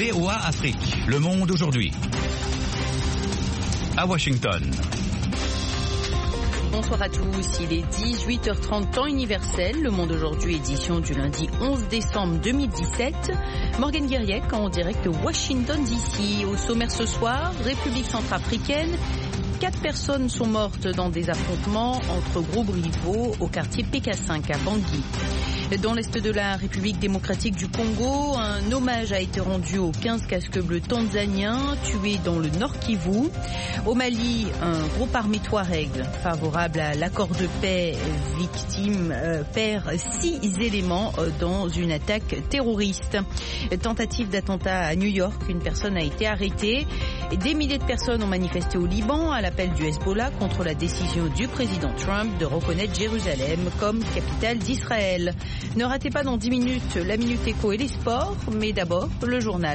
VOA Afrique, le monde aujourd'hui. À Washington. Bonsoir à tous, il est 18h30 temps universel, le monde aujourd'hui édition du lundi 11 décembre 2017. Morgane Guiriec en direct de Washington DC. Au sommaire ce soir, République centrafricaine. 4 personnes sont mortes dans des affrontements entre groupes rivaux au quartier PK5 à Bangui. Dans l'est de la République démocratique du Congo, un hommage a été rendu aux 15 casques bleus tanzaniens tués dans le Nord Kivu. Au Mali, un groupe armé Touareg favorable à l'accord de paix perd 6 éléments dans une attaque terroriste. Tentative d'attentat à New York, une personne a été arrêtée. Des milliers de personnes ont manifesté au Liban à l'appel du Hezbollah contre la décision du président Trump de reconnaître Jérusalem comme capitale d'Israël. Ne ratez pas dans 10 minutes la Minute Éco et les sports, mais d'abord le journal.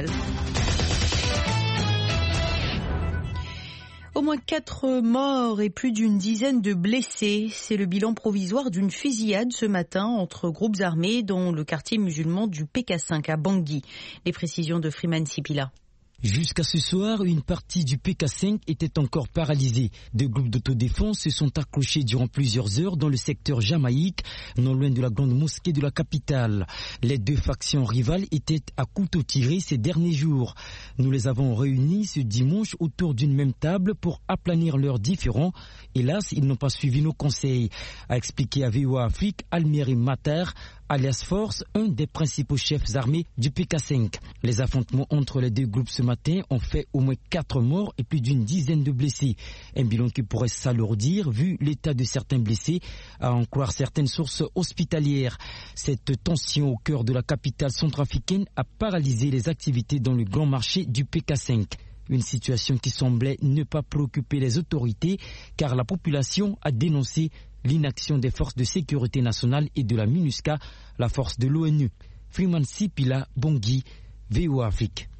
Au moins 4 morts et plus d'une dizaine de blessés. C'est le bilan provisoire d'une fusillade ce matin entre groupes armés dans le quartier musulman du PK5 à Bangui. Les précisions de Freeman Sipila. Jusqu'à ce soir, une partie du PK5 était encore paralysée. Deux groupes d'autodéfense se sont accrochés durant plusieurs heures dans le secteur Jamaïque, non loin de la grande mosquée de la capitale. Les deux factions rivales étaient à couteau tiré ces derniers jours. Nous les avons réunis ce dimanche autour d'une même table pour aplanir leurs différends. Hélas, ils n'ont pas suivi nos conseils, a expliqué à VOA Afrique Almeri Mater, alias Force, un des principaux chefs armés du PK5. Les affrontements entre les deux groupes ce matin ont fait au moins 4 morts et plus d'une dizaine de blessés. Un bilan qui pourrait s'alourdir vu l'état de certains blessés, à en croire certaines sources hospitalières. Cette tension au cœur de la capitale centrafricaine a paralysé les activités dans le grand marché du PK5. Une situation qui semblait ne pas préoccuper les autorités car la population a dénoncé l'inaction des forces de sécurité nationale et de la MINUSCA, la force de l'ONU. Freeman Sipila, Bangui, VOA Afrique.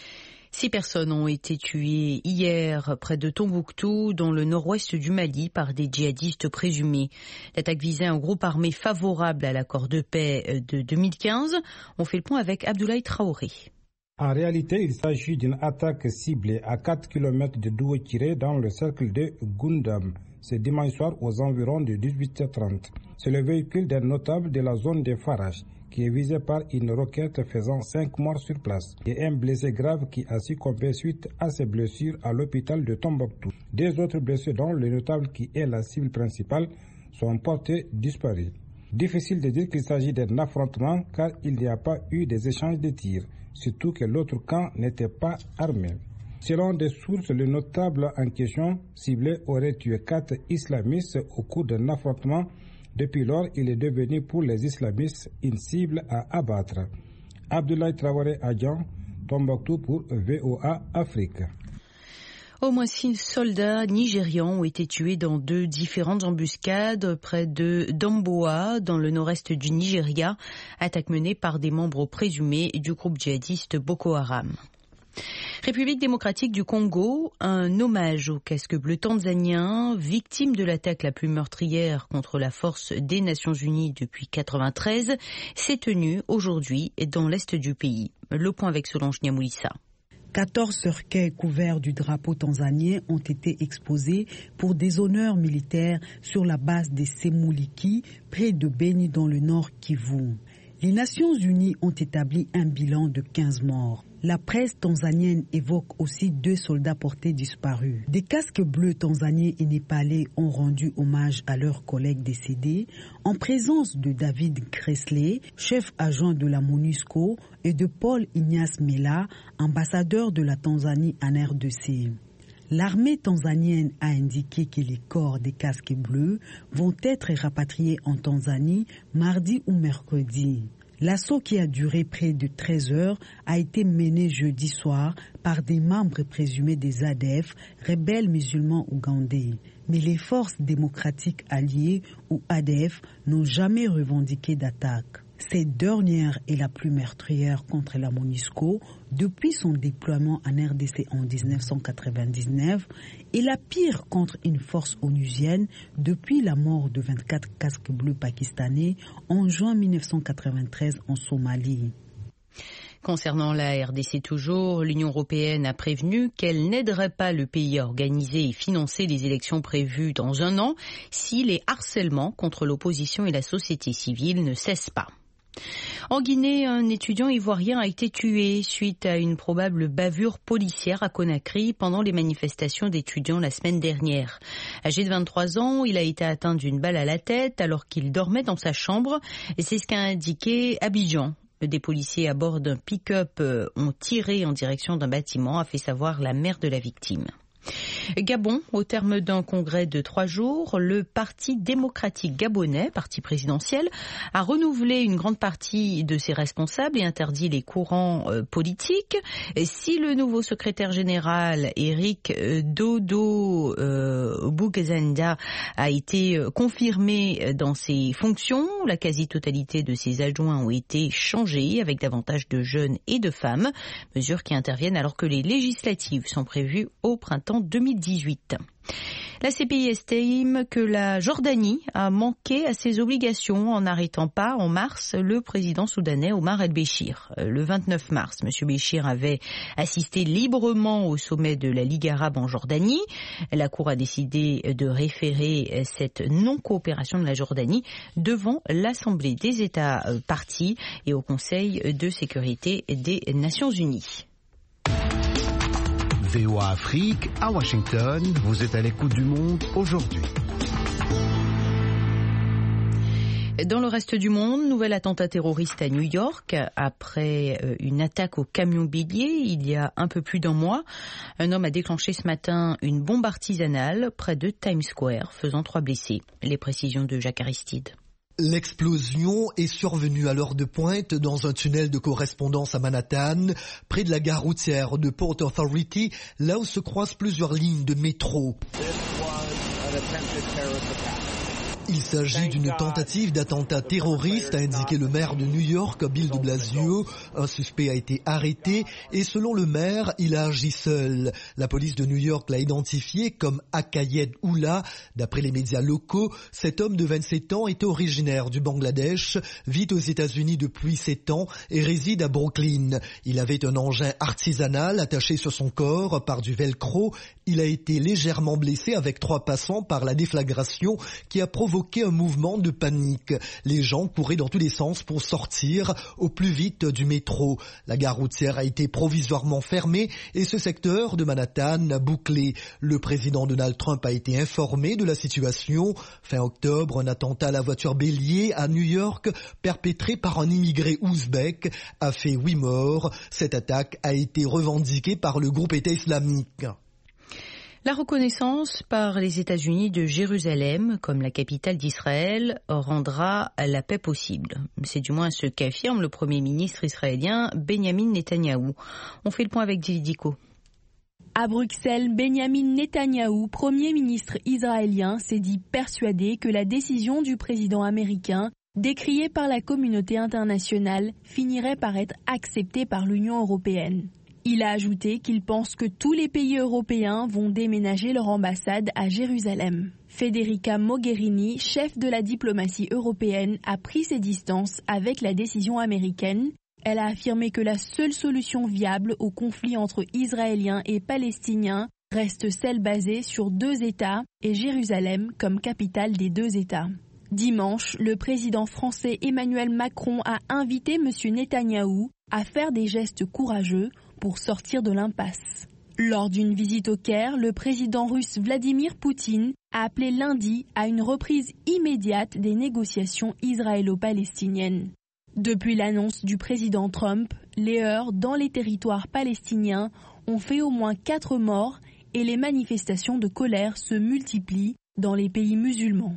6 personnes ont été tuées hier près de Tombouctou, dans le nord-ouest du Mali, par des djihadistes présumés. L'attaque visait un groupe armé favorable à l'accord de paix de 2015. On fait le point avec Abdoulaye Traoré. En réalité, il s'agit d'une attaque ciblée à 4 km de Douekiré dans le cercle de Gundam. Ce dimanche soir aux environs de 18h30. C'est le véhicule d'un notable de la zone des Farages qui est visé par une roquette faisant 5 morts sur place et un blessé grave qui a succombé suite à ses blessures à l'hôpital de Tombouctou. 2 autres blessés dont le notable qui est la cible principale sont portés disparus. Difficile de dire qu'il s'agit d'un affrontement car il n'y a pas eu des échanges de tirs, surtout que l'autre camp n'était pas armé. Selon des sources, le notable en question ciblé aurait tué 4 islamistes au cours d'un affrontement. Depuis lors, il est devenu pour les islamistes une cible à abattre. Abdoulaye Traoré Adjan, Tombouctou pour VOA Afrique. Au moins 6 soldats nigérians ont été tués dans 2 différentes embuscades près de Damboa, dans le nord-est du Nigeria, attaque menée par des membres présumés du groupe djihadiste Boko Haram. République démocratique du Congo, un hommage aux casques bleus tanzaniens, victimes de l'attaque la plus meurtrière contre la force des Nations Unies depuis 1993, s'est tenu aujourd'hui dans l'est du pays. Le point avec Solange Niamoulissa. 14 cercueils couverts du drapeau tanzanien ont été exposés pour des honneurs militaires sur la base des Semuliki, près de Beni dans le nord Kivu. Les Nations Unies ont établi un bilan de 15 morts. La presse tanzanienne évoque aussi 2 soldats portés disparus. Des casques bleus tanzaniens et népalais ont rendu hommage à leurs collègues décédés en présence de David Kresley, chef adjoint de la MONUSCO, et de Paul Ignace Mela, ambassadeur de la Tanzanie en RDC. L'armée tanzanienne a indiqué que les corps des casques bleus vont être rapatriés en Tanzanie mardi ou mercredi. L'assaut qui a duré près de 13 heures a été mené jeudi soir par des membres présumés des ADF, rebelles musulmans ougandais. Mais les forces démocratiques alliées ou ADF n'ont jamais revendiqué d'attaque. Cette dernière est la plus meurtrière contre la MONUSCO depuis son déploiement en RDC en 1999 et la pire contre une force onusienne depuis la mort de 24 casques bleus pakistanais en juin 1993 en Somalie. Concernant la RDC toujours, l'Union européenne a prévenu qu'elle n'aiderait pas le pays à organiser et financer les élections prévues dans un an si les harcèlements contre l'opposition et la société civile ne cessent pas. En Guinée, un étudiant ivoirien a été tué suite à une probable bavure policière à Conakry pendant les manifestations d'étudiants la semaine dernière. Âgé de 23 ans, il a été atteint d'une balle à la tête alors qu'il dormait dans sa chambre et c'est ce qu'a indiqué Abidjan. Des policiers à bord d'un pick-up ont tiré en direction d'un bâtiment, a fait savoir la mère de la victime. Gabon, au terme d'un congrès de 3 jours, le Parti démocratique gabonais, parti présidentiel, a renouvelé une grande partie de ses responsables et interdit les courants politiques. Et si le nouveau secrétaire général, Eric Dodo Boukezenda, a été confirmé dans ses fonctions, la quasi-totalité de ses adjoints ont été changés avec davantage de jeunes et de femmes, mesures qui interviennent alors que les législatives sont prévues au printemps 2018. La CPI estime que la Jordanie a manqué à ses obligations en n'arrêtant pas en mars le président soudanais Omar el-Béchir. Le 29 mars, M. Béchir avait assisté librement au sommet de la Ligue arabe en Jordanie. La Cour a décidé de référer cette non-coopération de la Jordanie devant l'Assemblée des États parties et au Conseil de sécurité des Nations Unies. VOA Afrique, à Washington, vous êtes à l'écoute du monde aujourd'hui. Dans le reste du monde, nouvel attentat terroriste à New York. Après une attaque au camion bélier il y a un peu plus d'un mois, un homme a déclenché ce matin une bombe artisanale près de Times Square, faisant 3 blessés. Les précisions de Jacques Aristide. L'explosion est survenue à l'heure de pointe dans un tunnel de correspondance à Manhattan, près de la gare routière de Port Authority, là où se croisent plusieurs lignes de métro. Il s'agit d'une tentative d'attentat terroriste, a indiqué le maire de New York, Bill de Blasio. Un suspect a été arrêté et selon le maire, il a agi seul. La police de New York l'a identifié comme Akayed Ullah. D'après les médias locaux, cet homme de 27 ans est originaire du Bangladesh, vit aux États-Unis depuis 7 ans et réside à Brooklyn. Il avait un engin artisanal attaché sur son corps par du velcro. Il a été légèrement blessé avec 3 passants par la déflagration qui a provoqué un mouvement de panique. Les gens couraient dans tous les sens pour sortir au plus vite du métro. La gare routière a été provisoirement fermée et ce secteur de Manhattan bouclé. Le président Donald Trump a été informé de la situation. Fin octobre, un attentat à la voiture bélier à New York, perpétré par un immigré ouzbek, a fait 8 morts. Cette attaque a été revendiquée par le groupe État islamique. La reconnaissance par les États-Unis de Jérusalem comme la capitale d'Israël rendra la paix possible. C'est du moins ce qu'affirme le Premier ministre israélien Benyamin Netanyahou. On fait le point avec Gilles Dico. À Bruxelles, Benyamin Netanyahou, Premier ministre israélien, s'est dit persuadé que la décision du président américain, décriée par la communauté internationale, finirait par être acceptée par l'Union européenne. Il a ajouté qu'il pense que tous les pays européens vont déménager leur ambassade à Jérusalem. Federica Mogherini, chef de la diplomatie européenne, a pris ses distances avec la décision américaine. Elle a affirmé que la seule solution viable au conflit entre Israéliens et Palestiniens reste celle basée sur 2 États et Jérusalem comme capitale des 2 États. Dimanche, le président français Emmanuel Macron a invité M. Netanyahou à faire des gestes courageux pour sortir de l'impasse. Lors d'une visite au Caire, le président russe Vladimir Poutine a appelé lundi à une reprise immédiate des négociations israélo-palestiniennes. Depuis l'annonce du président Trump, les heurts dans les territoires palestiniens ont fait au moins 4 morts et les manifestations de colère se multiplient dans les pays musulmans.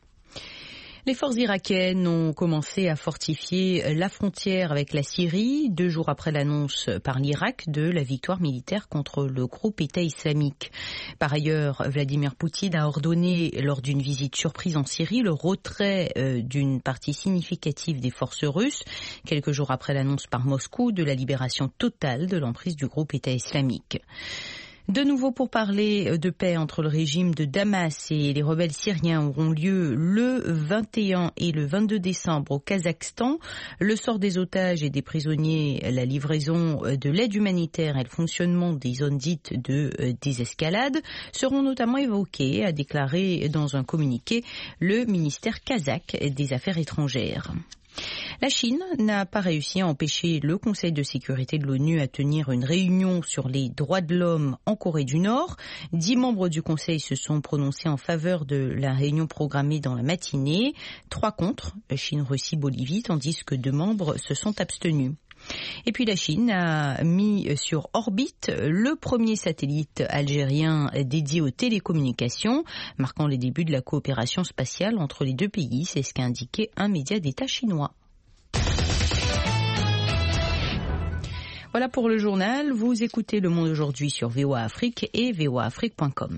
Les forces irakiennes ont commencé à fortifier la frontière avec la Syrie 2 jours après l'annonce par l'Irak de la victoire militaire contre le groupe État islamique. Par ailleurs, Vladimir Poutine a ordonné lors d'une visite surprise en Syrie le retrait d'une partie significative des forces russes, quelques jours après l'annonce par Moscou de la libération totale de l'emprise du groupe État islamique. De nouveau pourparlers de paix entre le régime de Damas et les rebelles syriens auront lieu le 21 et le 22 décembre au Kazakhstan. Le sort des otages et des prisonniers, la livraison de l'aide humanitaire et le fonctionnement des zones dites de désescalade seront notamment évoqués, a déclaré dans un communiqué le ministère kazakh des Affaires étrangères. La Chine n'a pas réussi à empêcher le Conseil de sécurité de l'ONU à tenir une réunion sur les droits de l'homme en Corée du Nord. 10 membres du Conseil se sont prononcés en faveur de la réunion programmée dans la matinée. 3 contre, Chine, Russie, Bolivie, tandis que 2 membres se sont abstenus. Et puis la Chine a mis sur orbite le premier satellite algérien dédié aux télécommunications, marquant les débuts de la coopération spatiale entre les deux pays. C'est ce qu'a indiqué un média d'État chinois. Voilà pour le journal. Vous écoutez Le Monde aujourd'hui sur VOA Afrique et voaafrique.com.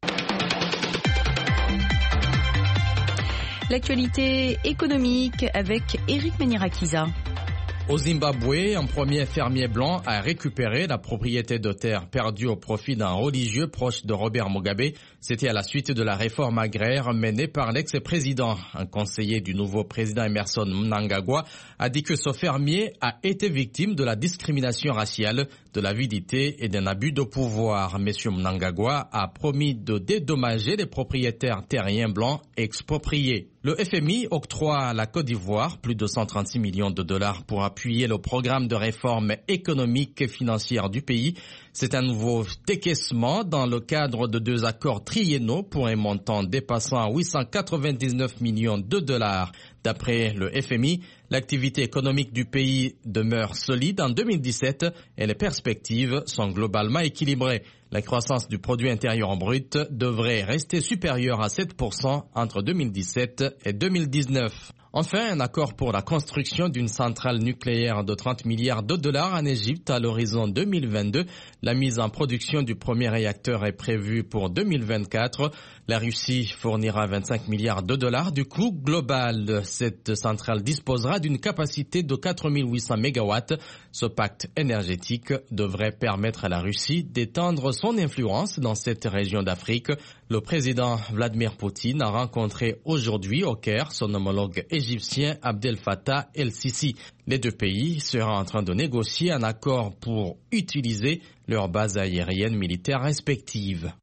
L'actualité économique avec Eric Menirakiza. Au Zimbabwe, un premier fermier blanc a récupéré la propriété de terre perdue au profit d'un religieux proche de Robert Mugabe. C'était à la suite de la réforme agraire menée par l'ex-président. Un conseiller du nouveau président Emmerson Mnangagwa a dit que ce fermier a été victime de la discrimination raciale, de l'avidité et d'un abus de pouvoir. Monsieur Mnangagwa a promis de dédommager les propriétaires terriens blancs expropriés. Le FMI octroie à la Côte d'Ivoire plus de 136 millions de dollars pour appuyer le programme de réforme économique et financière du pays. C'est un nouveau décaissement dans le cadre de 2 accords triennaux pour un montant dépassant 899 millions de dollars. D'après le FMI, l'activité économique du pays demeure solide en 2017 et les perspectives sont globalement équilibrées. La croissance du produit intérieur brut devrait rester supérieure à 7% entre 2017 et 2019. Enfin, un accord pour la construction d'une centrale nucléaire de 30 milliards de dollars en Égypte à l'horizon 2022. La mise en production du premier réacteur est prévue pour 2024. La Russie fournira 25 milliards de dollars du coût global. Cette centrale disposera d'une capacité de 4800 mégawatts. Ce pacte énergétique devrait permettre à la Russie d'étendre son influence dans cette région d'Afrique. Le président Vladimir Poutine a rencontré aujourd'hui au Caire son homologue égyptien Abdel Fattah el-Sisi. Les deux pays seraient en train de négocier un accord pour utiliser leurs bases aériennes militaires respectives.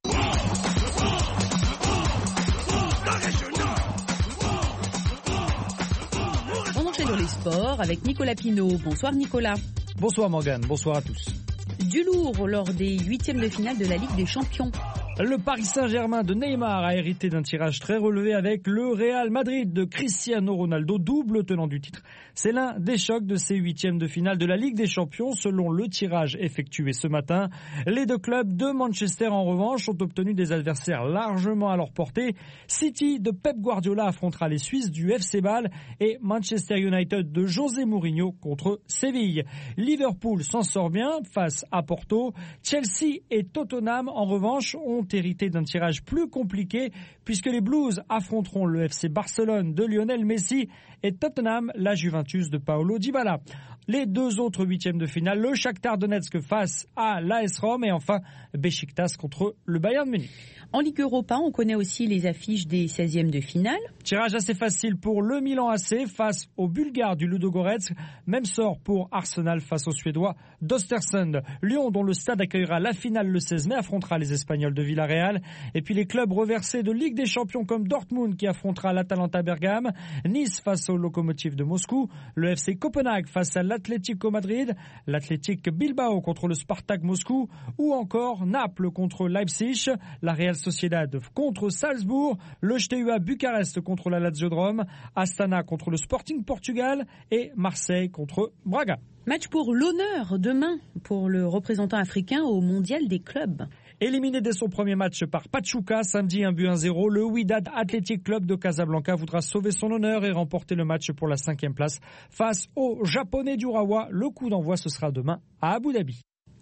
On enchaîne dans les sports avec Nicolas Pinault. Bonsoir Nicolas. Bonsoir Morgane, bonsoir à tous. Du lourd lors des 8e de finale de la Ligue des Champions. Le Paris Saint-Germain de Neymar a hérité d'un tirage très relevé avec le Real Madrid de Cristiano Ronaldo, double tenant du titre. C'est l'un des chocs de ces 8e de finale de la Ligue des Champions selon le tirage effectué ce matin. Les 2 clubs de Manchester en revanche ont obtenu des adversaires largement à leur portée. City de Pep Guardiola affrontera les Suisses du FC Bâle et Manchester United de José Mourinho contre Séville. Liverpool s'en sort bien face à Porto. Chelsea et Tottenham en revanche ont hérité d'un tirage plus compliqué puisque les Blues affronteront le FC Barcelone de Lionel Messi et Tottenham la Juventus de Paulo Dybala. Les 2 autres 8e de finale, le Shakhtar Donetsk face à l'AS Rome et enfin Beşiktaş contre le Bayern Munich. En Ligue Europa, on connaît aussi les affiches des 16e de finale. Tirage assez facile pour le Milan AC face aux Bulgares du Ludogorets. Même sort pour Arsenal face aux Suédois d'Östersund. Lyon, dont le stade accueillera la finale le 16 mai, affrontera les Espagnols de Villarreal. Et puis les clubs reversés de Ligue des Champions comme Dortmund qui affrontera l'Atalanta Bergame. Nice face au Lokomotiv de Moscou. Le FC Copenhague face à l'Atlético Madrid. L'Athletic Bilbao contre le Spartak Moscou. Ou encore Naples contre Leipzig. La Real Sociedad contre Salzbourg, le JTUA Bucarest contre la Lazio de Rome, Astana contre le Sporting Portugal et Marseille contre Braga. Match pour l'honneur demain pour le représentant africain au Mondial des clubs. Éliminé dès son premier match par Pachuca, samedi 1-0, le Wydad Athletic Club de Casablanca voudra sauver son honneur et remporter le match pour la 5e place face aux Japonais d'Urawa. Le coup d'envoi, ce sera demain à Abu Dhabi.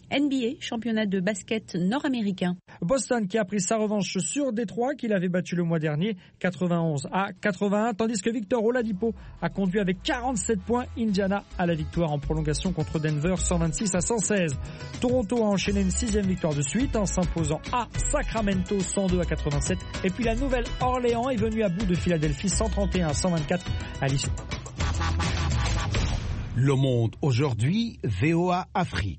NBA, championnat de basket nord-américain. Boston qui a pris sa revanche sur Détroit, qu'il avait battu le mois dernier, 91-81, tandis que Victor Oladipo a conduit avec 47 points Indiana à la victoire en prolongation contre Denver, 126-116. Toronto a enchaîné une 6e victoire de suite en s'imposant à Sacramento, 102-87. Et puis la Nouvelle-Orléans est venue à bout de Philadelphie, 131-124 à l'issue. Le Monde aujourd'hui, VOA Afrique.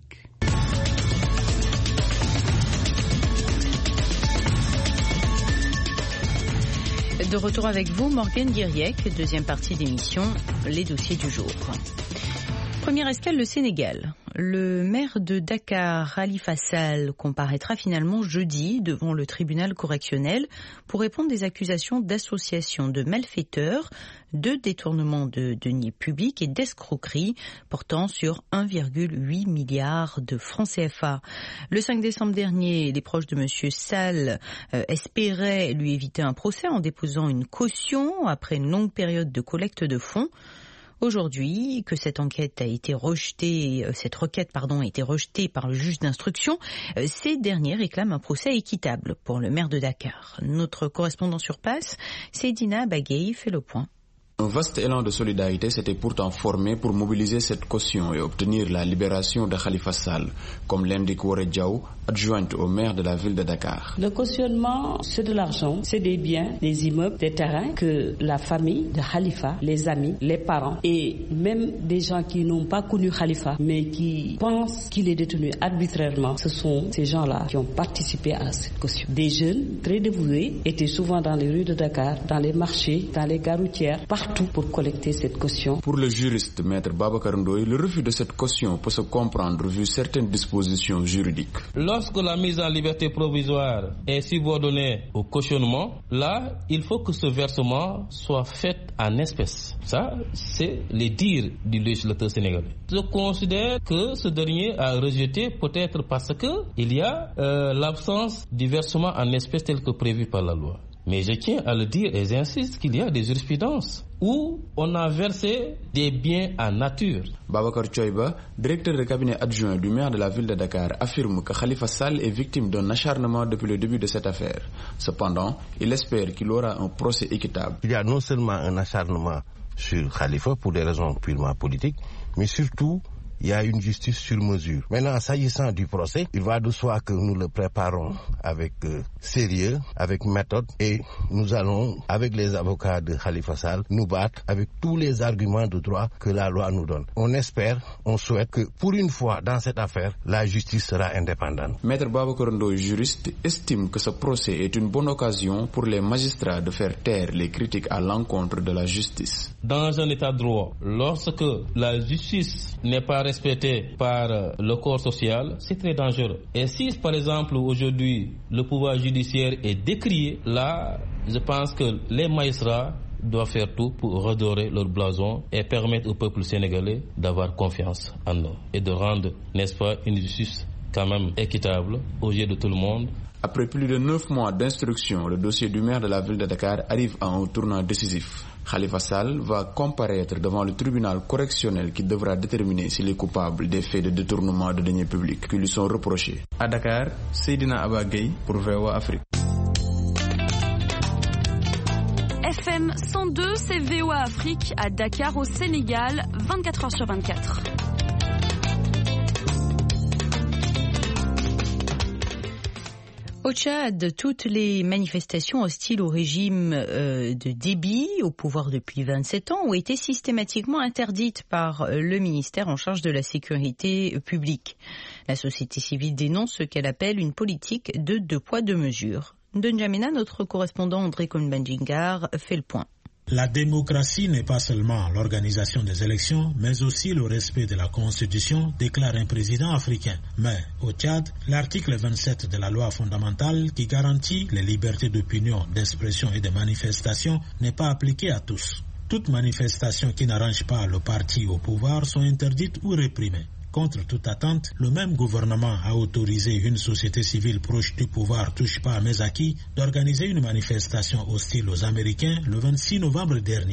De retour avec vous, Morgane Guiriec, deuxième partie d'émission, les dossiers du jour. Première escale, le Sénégal. Le maire de Dakar, Khalifa Sall, comparaîtra finalement jeudi devant le tribunal correctionnel pour répondre des accusations d'association de malfaiteurs, de détournement de deniers publics et d'escroquerie portant sur 1,8 milliard de francs CFA. Le 5 décembre dernier, les proches de M. Sall espéraient lui éviter un procès en déposant une caution après une longue période de collecte de fonds. Aujourd'hui, que cette requête a été rejetée par le juge d'instruction, ces derniers réclament un procès équitable pour le maire de Dakar. Notre correspondant sur place, Seydina Bagay, fait le point. Un vaste élan de solidarité s'était pourtant formé pour mobiliser cette caution et obtenir la libération de Khalifa Sall, comme l'indique Woré Diaw, adjointe au maire de la ville de Dakar. Le cautionnement, c'est de l'argent, c'est des biens, des immeubles, des terrains que la famille de Khalifa, les amis, les parents et même des gens qui n'ont pas connu Khalifa mais qui pensent qu'il est détenu arbitrairement, ce sont ces gens-là qui ont participé à cette caution. Des jeunes très dévoués étaient souvent dans les rues de Dakar, dans les marchés, dans les gares routières, tout pour collecter cette caution. Pour le juriste maître Babacar Ndoye, le refus de cette caution peut se comprendre vu certaines dispositions juridiques. Lorsque la mise en liberté provisoire est subordonnée au cautionnement, là, il faut que ce versement soit fait en espèces. Ça, c'est les dires du législateur sénégalais. Je considère que ce dernier a rejeté peut-être parce que il y a l'absence du versement en espèces tel que prévu par la loi. Mais je tiens à le dire et j'insiste qu'il y a des jurisprudences où on a versé des biens en nature. Babacar Choiba, directeur de cabinet adjoint du maire de la ville de Dakar, affirme que Khalifa Sall est victime d'un acharnement depuis le début de cette affaire. Cependant, il espère qu'il aura un procès équitable. Il y a non seulement un acharnement sur Khalifa pour des raisons purement politiques, mais surtout il y a une justice sur mesure. Maintenant, s'agissant du procès, il va de soi que nous le préparons avec sérieux, avec méthode, et nous allons, avec les avocats de Khalifa Sall, nous battre avec tous les arguments de droit que la loi nous donne. On espère, on souhaite que pour une fois dans cette affaire, la justice sera indépendante. Maître Babacar Ndoye, juriste, estime que ce procès est une bonne occasion pour les magistrats de faire taire les critiques à l'encontre de la justice. Dans un état de droit, lorsque la justice n'est pas respectée par le corps social, c'est très dangereux. Et si, par exemple, aujourd'hui, le pouvoir judiciaire est décrié, là, je pense que les magistrats doivent faire tout pour redorer leur blason et permettre au peuple sénégalais d'avoir confiance en eux et de rendre, n'est-ce pas, une justice quand même équitable aux yeux de tout le monde. Après plus de 9 mois d'instruction, le dossier du maire de la ville de Dakar arrive à un tournant décisif. Khalifa Sall va comparaître devant le tribunal correctionnel qui devra déterminer s'il est coupable des faits de détournement de deniers publics qui lui sont reprochés. À Dakar, Seydina Abagay pour VOA Afrique. FM 102, c'est VOA Afrique à Dakar au Sénégal, 24h sur 24. Au Tchad, toutes les manifestations hostiles au régime de Déby, au pouvoir depuis 27 ans, ont été systématiquement interdites par le ministère en charge de la sécurité publique. La société civile dénonce ce qu'elle appelle une politique de deux poids, deux mesures. De N'Djamena, notre correspondant André Cohn-Bandingar fait le point. La démocratie n'est pas seulement l'organisation des élections, mais aussi le respect de la Constitution, déclare un président africain. Mais au Tchad, l'article 27 de la loi fondamentale qui garantit les libertés d'opinion, d'expression et de manifestation n'est pas appliqué à tous. Toutes manifestations qui n'arrangent pas le parti au pouvoir sont interdites ou réprimées. Contre toute attente, le même gouvernement a autorisé une société civile proche du pouvoir touche pas à mes acquis d'organiser une manifestation hostile aux Américains le 26 novembre dernier.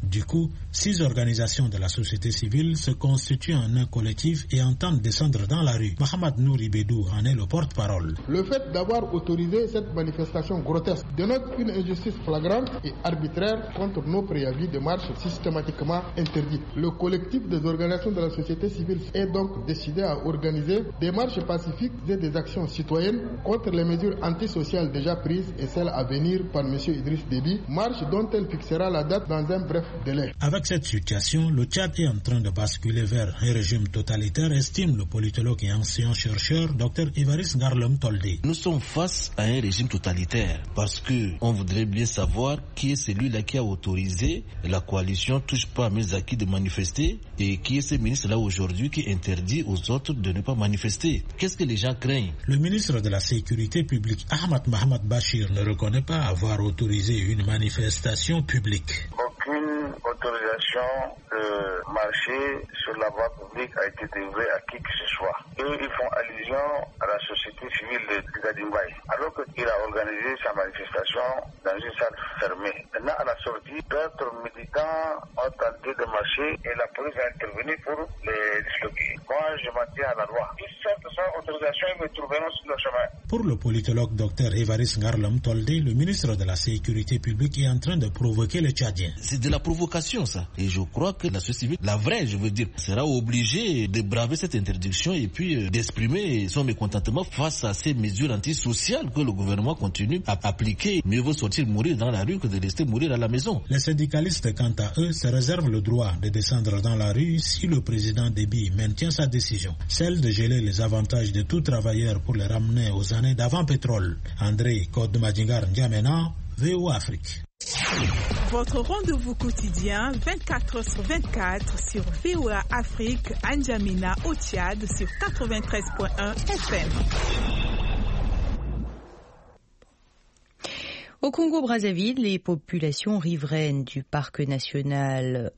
Du coup, 6 organisations de la société civile se constituent en un collectif et entendent descendre dans la rue. Mohamed Nouri Bédou en est le porte-parole. Le fait d'avoir autorisé cette manifestation grotesque dénote une injustice flagrante et arbitraire contre nos préavis de marche systématiquement interdits. Le collectif des organisations de la société civile est donc décidé à organiser des marches pacifiques et des actions citoyennes contre les mesures antisociales déjà prises et celles à venir par M. Idriss Déby, marche dont elle fixera la date dans un bref délai. Avec cette situation, le Tchad est en train de basculer vers un régime totalitaire, estime le politologue et ancien chercheur Dr Évariste Ngarlem Toldé. Nous sommes face à un régime totalitaire parce que on voudrait bien savoir qui est celui-là qui a autorisé la coalition Touche pas à mes acquis de manifester et qui est ce ministre-là aujourd'hui qui interdit aux autres de ne pas manifester. Qu'est-ce que les gens craignent? Le ministre de la Sécurité publique Ahmad Mohamed Bachir ne reconnaît pas avoir autorisé une manifestation publique. Aucune autorisation de marcher sur la voie publique a été délivrée à qui que ce soit. Eux, ils font allusion à la société civile de Gadimbaye, alors qu'il a organisé sa manifestation dans une salle fermée. Maintenant, à la sortie, d'autres militants ont tenté de marcher et la police a intervenu pour les disloquer. Moi, je m'en tiens à la loi. Ils sortent sans autorisation, ils me trouveront sur le chemin. Pour le politologue Dr Évariste Ngarlem Toldé, le ministre de la Sécurité publique est en train de provoquer les Tchadiens. C'est de la provocation, ça. Et je crois que la société civile, la vraie, je veux dire, sera obligée de braver cette interdiction et puis d'exprimer son mécontentement face à ces mesures antisociales que le gouvernement continue à appliquer. Mieux vaut sortir mourir dans la rue que de rester mourir à la maison. Les syndicalistes, quant à eux, se réservent le droit de descendre dans la rue si le président Déby maintient sa décision, celle de geler les avantages de tout travailleur pour les ramener aux années d'avant pétrole. André Kodmadingar N'Djamena, VOA Afrique. Votre rendez-vous quotidien 24/24 sur VOA Afrique, N'Djamena au Tchad sur 93.1 FM. Au Congo-Brazzaville, les populations riveraines du parc national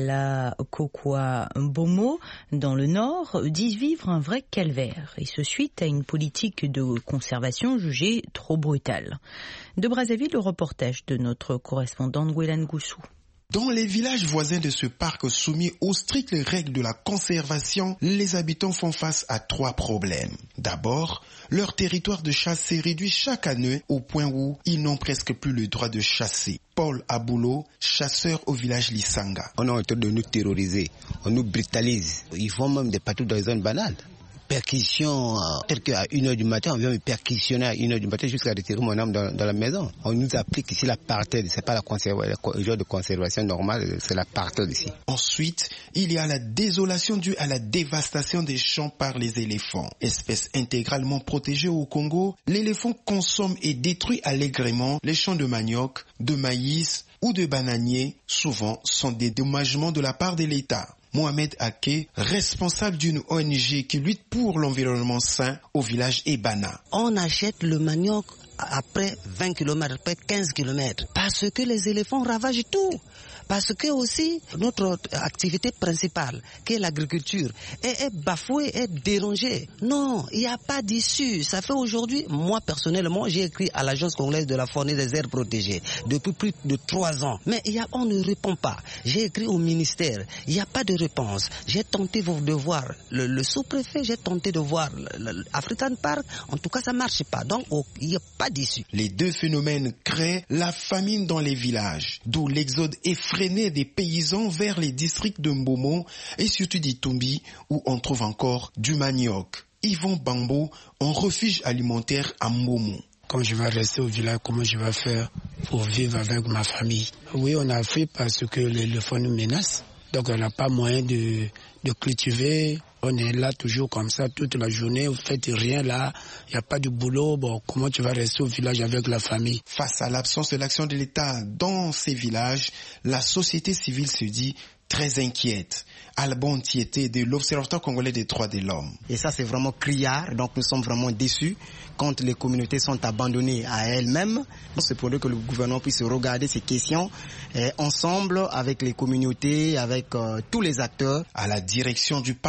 Ozala-Kokwa-Mbomo, dans le nord, disent vivre un vrai calvaire, et ce suite à une politique de conservation jugée trop brutale. De Brazzaville, le reportage de notre correspondant Ngwelan Goussou. Dans les villages voisins de ce parc soumis aux strictes règles de la conservation, les habitants font face à 3 problèmes. D'abord, leur territoire de chasse s'est réduit chaque année au point où ils n'ont presque plus le droit de chasser. Paul Aboulo, chasseur au village Lissanga. On est en train de nous terroriser, on nous brutalise. Ils font même des patrouilles dans les zones banales. Perquisition, tel qu'à 1h du matin, on vient me perquisitionner à 1h du matin jusqu'à retirer mon âme dans la maison. On nous applique ici l'apartheid, c'est pas le genre de conservation normale, c'est l'apartheid ici. Ensuite, il y a la désolation due à la dévastation des champs par les éléphants. Espèce intégralement protégée au Congo, l'éléphant consomme et détruit allègrement les champs de manioc, de maïs ou de bananiers, souvent sans dédommagement de la part de l'État. Mohamed Ake, responsable d'une ONG qui lutte pour l'environnement sain au village Ebana. On achète le manioc après 20 km, après 15 km, parce que les éléphants ravagent tout. Parce que aussi, notre activité principale, qui est l'agriculture, est bafouée, est dérangée. Non, il n'y a pas d'issue. Ça fait aujourd'hui, moi personnellement, j'ai écrit à l'Agence congolaise de la faune et des aires protégées depuis plus de 3 ans. Mais on ne répond pas. J'ai écrit au ministère, il n'y a pas de réponse. J'ai tenté de voir le sous-préfet, j'ai tenté de voir l'African Park. En tout cas, ça ne marche pas. Donc, il n'y a pas d'issue. Les 2 phénomènes créent la famine dans les villages, d'où l'exode effréné des paysans vers les districts de Mbomo et surtout d'Itumbi où on trouve encore du manioc. Yvon Bambo, en refuge alimentaire à Mbomo. Quand je vais rester au village, comment je vais faire pour vivre avec ma famille? Oui, on a fait parce que l'éléphant nous menace. Donc on n'a pas moyen de cultiver. On est là toujours comme ça toute la journée, vous faites rien là, il n'y a pas de boulot, bon, comment tu vas rester au village avec la famille? Face à l'absence de l'action de l'État dans ces villages, la société civile se dit très inquiète. Alban Tieté de l'Observatoire congolais des droits de l'homme. Et ça c'est vraiment criard, donc nous sommes vraiment déçus quand les communautés sont abandonnées à elles-mêmes. C'est pour que le gouvernement puisse regarder ces questions ensemble avec les communautés, avec tous les acteurs. À la direction du parc d'Ozala,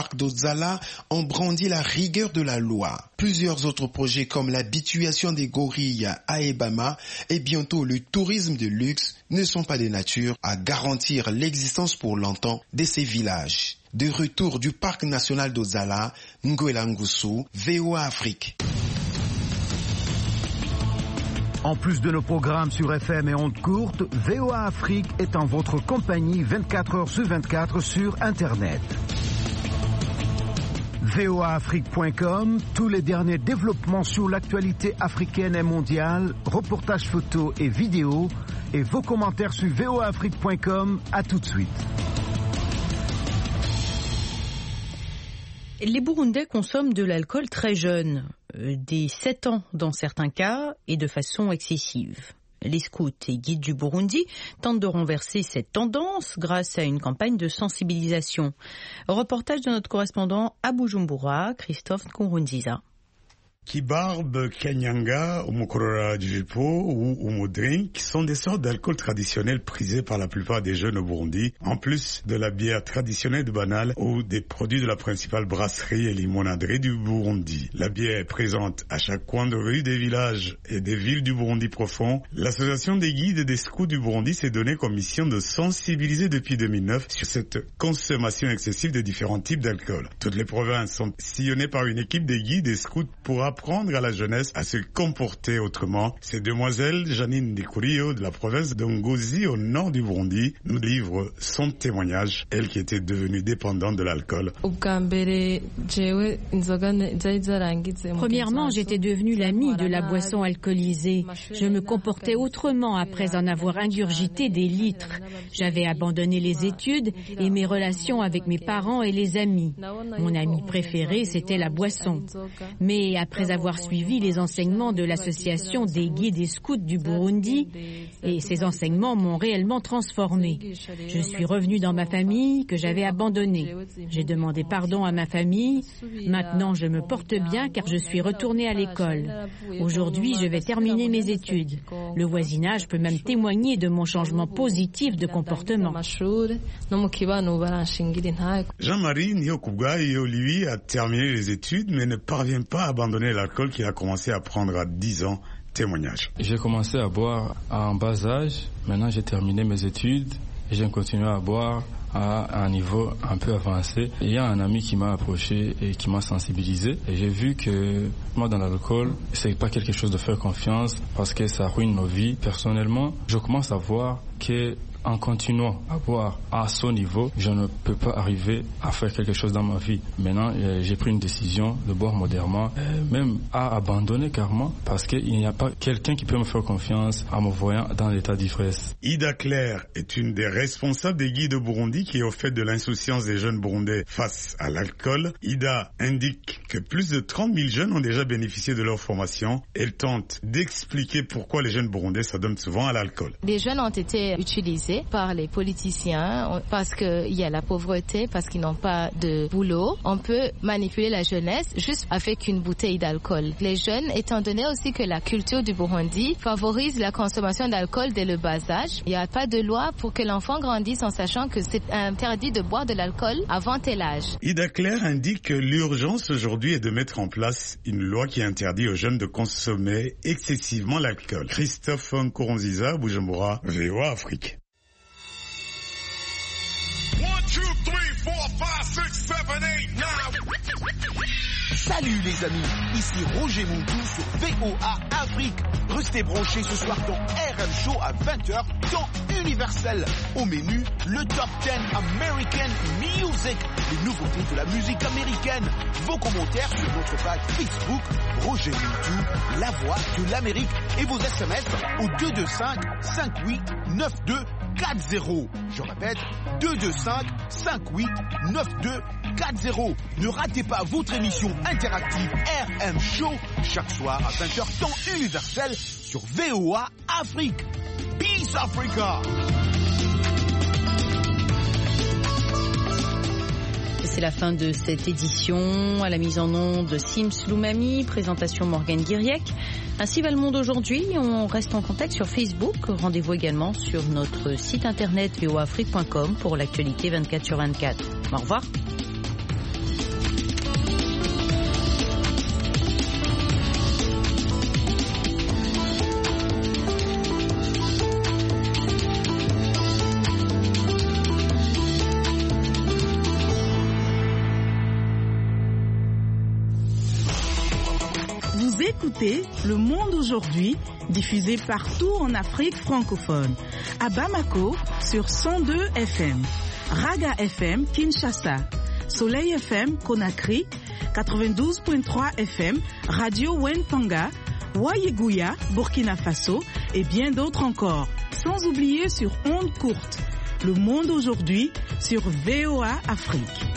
d'Ozala ont brandi la rigueur de la loi. Plusieurs autres projets comme l'habituation des gorilles à Ebama et bientôt le tourisme de luxe ne sont pas de nature à garantir l'existence pour longtemps de ces villages. De retour du parc national d'Ozala, Nguela Ngusu, VOA Afrique. En plus de nos programmes sur FM et ondes courtes, VOA Afrique est en votre compagnie 24 heures sur 24 sur Internet. voaafrique.com, tous les derniers développements sur l'actualité africaine et mondiale, reportages photos et vidéos, et vos commentaires sur voaafrique.com. À tout de suite. Les Burundais consomment de l'alcool très jeune, dès 7 ans dans certains cas, et de façon excessive. Les scouts et guides du Burundi tentent de renverser cette tendance grâce à une campagne de sensibilisation. Reportage de notre correspondant à Bujumbura, Christophe Nkurunziza. Kibarbe, Kanyanga, Umukorora Jipo ou Umudrink sont des sortes d'alcool traditionnels prisés par la plupart des jeunes au Burundi, en plus de la bière traditionnelle de Banal ou des produits de la principale brasserie et limonaderie du Burundi. La bière est présente à chaque coin de rue des villages et des villes du Burundi profond. L'association des guides et des scouts du Burundi s'est donnée comme mission de sensibiliser depuis 2009 sur cette consommation excessive de différents types d'alcool. Toutes les provinces sont sillonnées par une équipe des guides et scouts pour apprendre à la jeunesse à se comporter autrement. Cette demoiselle, Janine Dikurio, de la province d'Ongozi, au nord du Burundi, nous livre son témoignage, elle qui était devenue dépendante de l'alcool. Premièrement, j'étais devenue l'amie de la boisson alcoolisée. Je me comportais autrement après en avoir ingurgité des litres. J'avais abandonné les études et mes relations avec mes parents et les amis. Mon ami préféré, c'était la boisson. Mais après avoir suivi les enseignements de l'association des guides et scouts du Burundi, et ces enseignements m'ont réellement transformée. Je suis revenue dans ma famille que j'avais abandonnée. J'ai demandé pardon à ma famille. Maintenant, je me porte bien car je suis retournée à l'école. Aujourd'hui, je vais terminer mes études. Le voisinage peut même témoigner de mon changement positif de comportement. Jean-Marie Nyokubwayo, lui, a terminé les études mais ne parvient pas à abandonner l'alcool qu'il a commencé à prendre à 10 ans. Témoignage. J'ai commencé à boire à un bas âge. Maintenant, j'ai terminé mes études et j'ai continué à boire à un niveau un peu avancé. Il y a un ami qui m'a approché et qui m'a sensibilisé. Et j'ai vu que moi, dans l'alcool, c'est pas quelque chose de faire confiance parce que ça ruine nos vies. Personnellement, je commence à voir que en continuant à boire à ce niveau, je ne peux pas arriver à faire quelque chose dans ma vie. Maintenant, j'ai pris une décision de boire modérément, même à abandonner carrément, parce qu'il n'y a pas quelqu'un qui peut me faire confiance en me voyant dans l'état d'ivresse. Ida Claire est une des responsables des guides au Burundi qui est au fait de l'insouciance des jeunes burundais face à l'alcool. Ida indique que plus de 30 000 jeunes ont déjà bénéficié de leur formation. Elle tente d'expliquer pourquoi les jeunes burundais s'adonnent souvent à l'alcool. Les jeunes ont été utilisés par les politiciens parce qu'il y a la pauvreté, parce qu'ils n'ont pas de boulot. On peut manipuler la jeunesse juste avec une bouteille d'alcool. Les jeunes, étant donné aussi que la culture du Burundi favorise la consommation d'alcool dès le bas âge, il n'y a pas de loi pour que l'enfant grandisse en sachant que c'est interdit de boire de l'alcool avant tel âge. Ida Claire indique que l'urgence aujourd'hui est de mettre en place une loi qui interdit aux jeunes de consommer excessivement l'alcool. Christophe Nkurunziza, Bujumbura, VOA Afrique. 1, 2, 3, 4, 5, 6, 7, 8, 9. Salut les amis, ici Roger Mountou sur VOA Afrique. Restez branchés ce soir dans RM Show à 20h, temps universel. Au menu, le Top 10 American Music, les nouveautés de la musique américaine. Vos commentaires sur notre page Facebook, Roger Mountou, la voix de l'Amérique. Et vos SMS au 225 58 92 40. Je répète, 225 58 92 40. Ne ratez pas votre émission interactive RM Show chaque soir à 20h temps universel sur VOA Afrique. Peace Africa. C'est la fin de cette édition. À la mise en onde de Sims Loumami, présentation Morgane Guiriec. Ainsi va le monde aujourd'hui. On reste en contact sur Facebook. Rendez-vous également sur notre site internet voaafrique.com pour l'actualité 24/24. Au revoir. Vous écoutez Le Monde aujourd'hui, diffusé partout en Afrique francophone. À Bamako, sur 102 FM. Raga FM, Kinshasa. Soleil FM, Conakry. 92.3 FM, Radio Wentanga. Wayeguya, Burkina Faso. Et bien d'autres encore. Sans oublier sur ondes courtes. Le Monde aujourd'hui, sur VOA Afrique.